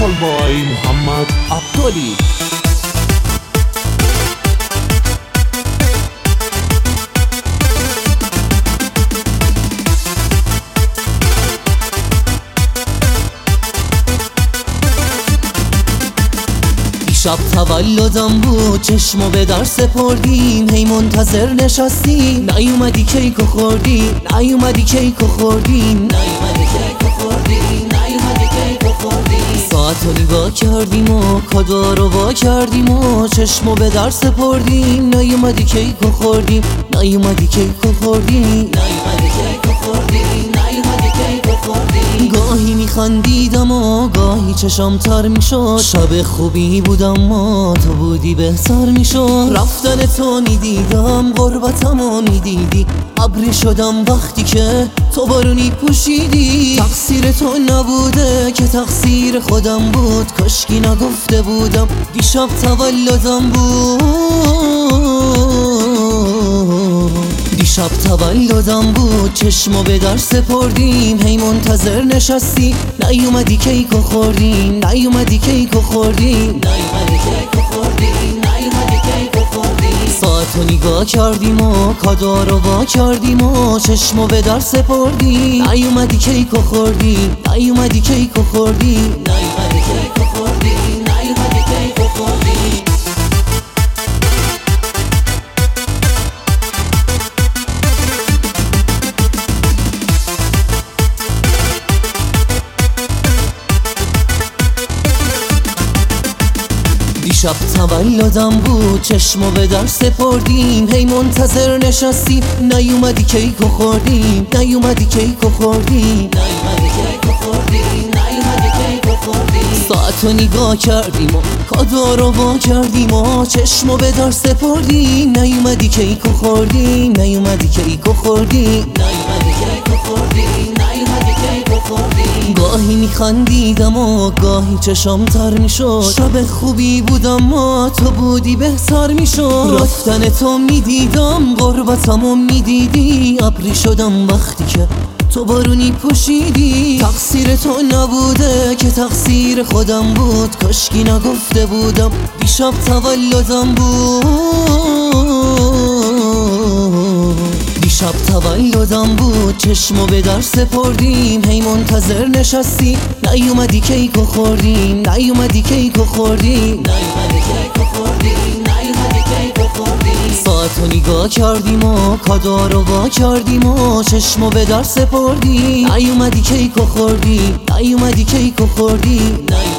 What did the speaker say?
Metal Boy محمد عبدالی. شب تولدم بود، چشمو به در سپردیم، هی منتظر نشستیم، نیومدی کیکو خوردیم، نیومدی کیکو خوردیم، نیومدی کیکو خوردیم، نیومدی کیکو خوردیم. ساعتو نگاه کردیم و کادو رو وا کردیم و چشمو به در سپردیم، نیومدی کیکو خوردیم، نیومدی کیکو خوردیم، نیومدی کیکو خوردیم، نیومدی کیکو خوردیم. گاهی میخندیدم و گاهی چشام تر میشد، شب خوبی بودم و تو بودی بهتر میشد. رفتن تو میدیدم، غربتمو میدیدی، ابری شدم وقتی که تو بارونی پوشیدی. تقصیر تو نبوده که تقصیر خودم بود، کاشکی نگفته بودم دیشب تولدم بود. دیشب تولدم بود، چشمو به در سپردیم، هی منتظر نشستی، نیومدی کیکو خوردیم، نیومدی کیکو خوردیم، نیومدی کیکو خوردیم، نیومدی کیکو خوردیم. ساعتو نگاه کردیم و کادو رو وا کردیم و چشمو به در سپردیم، نیومدی کیکو خوردیم، نیومدی کیکو خوردیم، نیومدی کیکو خوردیم، نیومدی کیکو خوردیم. دیشب تولدم بود، چشمو به در سپردیم، هی منتظر نشستیم، نیومدی کیکو خوردیم، نیومدی کیکو خوردیم، نیومدی کیکو خوردیم، نیومدی کیکو خوردیم. ساعتو نگاه کردیم و کادو رو وا کردیم و چشمو به در سپردیم، نیومدی کیکو خوردیم، نیومدی کیکو خوردیم، نیومدی کیکو خوردیم، نیومدی کیکو خوردیم. گاهی میخندیدم و گاهی چشام تر میشد، شب خوبی بودم و تو بودی بهتر میشد. رفتن تو میدیدم، غربتمو میدیدی، ابری شدم وقتی که تو بارونی پوشیدی. تقصیر تو نبوده که تقصیر خودم بود، کاشکی نگفته بودم دیشب تولدم بود. دیشب تولدم بود، چشمو به در سپردیم، هی منتظر نشستی، نیومدی کیکو خوردیم، نیومدی کیکو خوردیم، نیومدی کیکو خوردیم، نیومدی کیکو خوردیم. ساعتو نگاه کردیم و کادو رو وا کردیم و چشمو به در سپردیم، نیومدی کیکو خوردیم، نیومدی کیکو خوردیم.